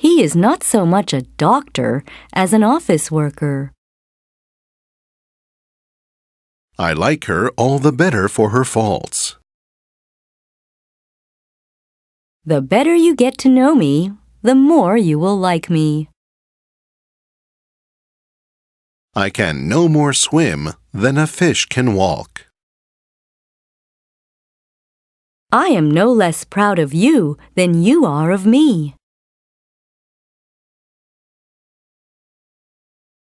He is not so much a doctor as an office worker. I like her all the better for her faults. The better you get to know me, the more you will like me. I can no more swim than a fish can walk. I am no less proud of you than you are of me.